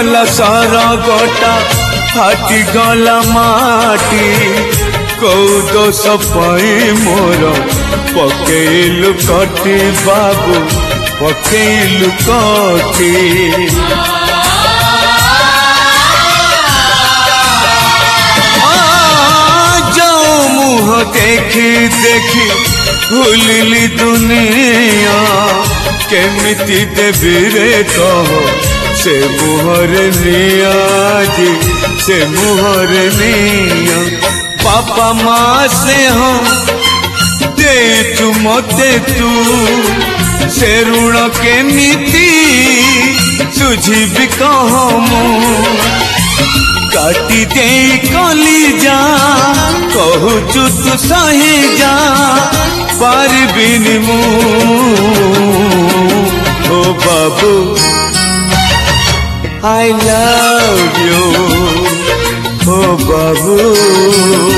गला सारा गोटा फाटी गला माटी कौ दोष पाई मोर पकेलु कटी बाबू पकेलु कटी देखी देखी भूलिली दुनिया केमिति देवी रे कह से मुहर निया जी से मुहर निया पापा माँ से हम दे तू मते तू से ऋण केमिति तुझी भी कहमु काटी दे कली जा कहूचु तू सही जा पारबिनी मु ओ बाबू I love you O Babu.